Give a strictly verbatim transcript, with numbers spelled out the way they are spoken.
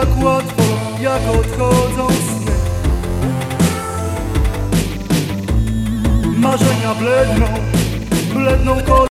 tak łatwo, jak odchodzą sny. Marzenia bledną, bledną kolor.